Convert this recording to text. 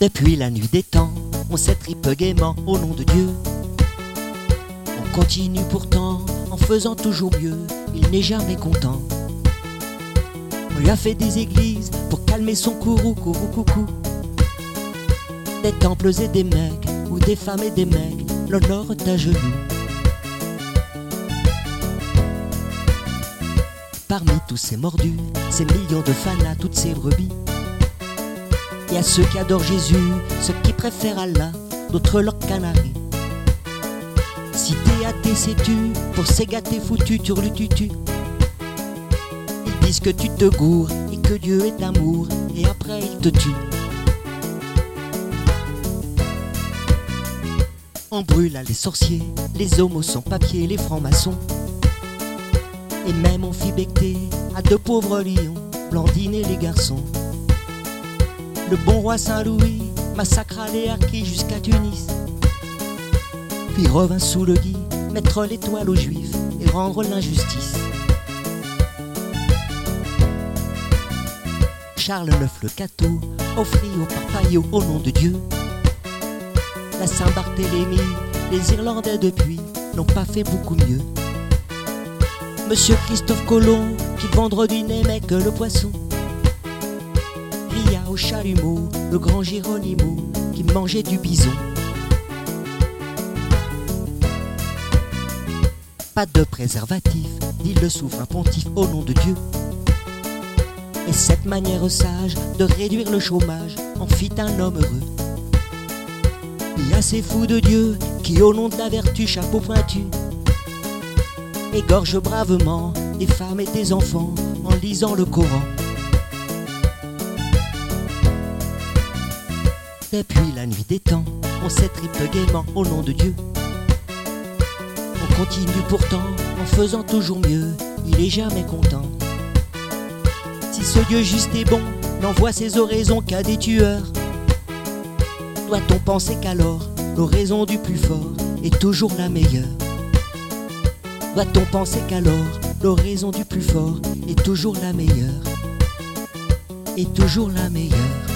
Depuis la nuit des temps, on s'étripe gaiement au nom de Dieu. On continue pourtant en faisant toujours mieux, il n'est jamais content. On lui a fait des églises pour calmer son courroux, coucou. Des temples et des mecs, où des femmes et des mecs l'honorent à genoux. Parmi tous ces mordus, ces millions de fanas, toutes ces brebis, il y a ceux qui adorent Jésus, ceux qui préfèrent Allah, d'autres leurs canaris. Si t'es athée, sais-tu, pour ces gars t'es foutu, turlututu. Ils disent que tu te gourres et que Dieu est amour, et après ils te tuent. On brûle à les sorciers, les homos sans papier, les francs-maçons. Et même on fit becter à deux pauvres lions, Blandine et les garçons. Le bon roi Saint-Louis massacra les harkis jusqu'à Tunis, puis revint sous le gui, mettre l'étoile aux juifs et rendre l'injustice. Charles IX le Cateau offrit au Parpaillot au nom de Dieu. La Saint-Barthélemy, les Irlandais depuis n'ont pas fait beaucoup mieux. Monsieur Christophe Colomb, qui vendredi n'aimait que le poisson, cria au chalumeau, le grand Géronimo, qui mangeait du bison. Pas de préservatif, dit le souverain pontife au nom de Dieu. Et cette manière sage de réduire le chômage en fit un homme heureux. Il y a ces fous de Dieu qui, au nom de la vertu, chapeau pointu, égorgent bravement des femmes et des enfants en lisant le Coran. Depuis la nuit des temps, on s'étripe gaiement au nom de Dieu. On continue pourtant en faisant toujours mieux, il est jamais content. Si ce Dieu juste est bon, n'envoie ses oraisons qu'à des tueurs, doit-on penser qu'alors l'oraison du plus fort est toujours la meilleure? Doit-on penser qu'alors l'oraison du plus fort est toujours la meilleure? Est toujours la meilleure?